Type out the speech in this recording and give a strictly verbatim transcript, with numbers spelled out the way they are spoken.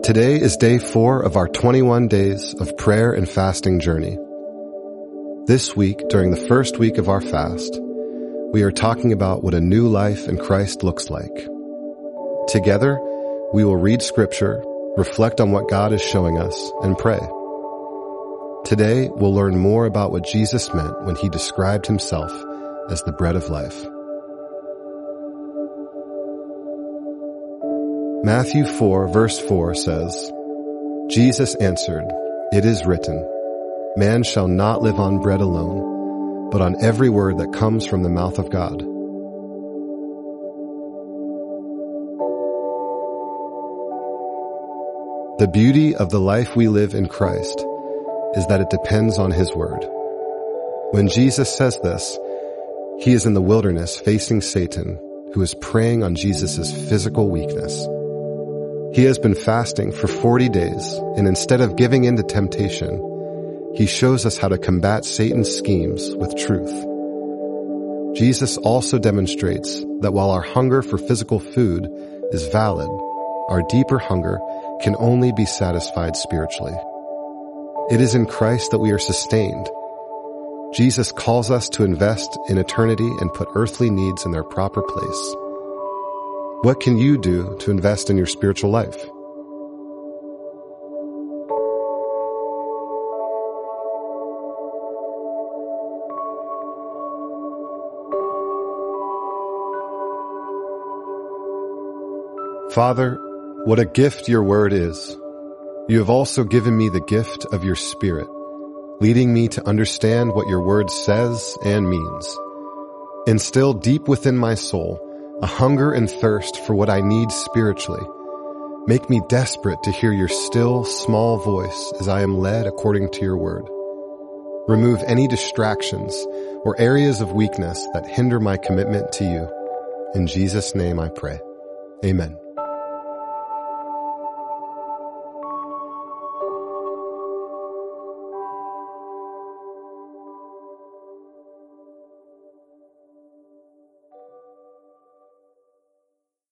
Today is day four of our twenty-one days of prayer and fasting journey. This week, during the first week of our fast, we are talking about what a new life in Christ looks like. Together, we will read scripture, reflect on what God is showing us, and pray. Today, we'll learn more about what Jesus meant when he described himself as the bread of life. Matthew four, verse four says, Jesus answered, "It is written, man shall not live on bread alone, but on every word that comes from the mouth of God." The beauty of the life we live in Christ is that it depends on his word. When Jesus says this, he is in the wilderness facing Satan, who is preying on Jesus' physical weakness. He has been fasting for forty days, and instead of giving in to temptation, he shows us how to combat Satan's schemes with truth. Jesus also demonstrates that while our hunger for physical food is valid, our deeper hunger can only be satisfied spiritually. It is in Christ that we are sustained. Jesus calls us to invest in eternity and put earthly needs in their proper place. What can you do to invest in your spiritual life? Father, what a gift your word is. You have also given me the gift of your Spirit, leading me to understand what your word says and means. Instill deep within my soul a hunger and thirst for what I need spiritually. Make me desperate to hear your still, small voice as I am led according to your word. Remove any distractions or areas of weakness that hinder my commitment to you. In Jesus' name I pray. Amen.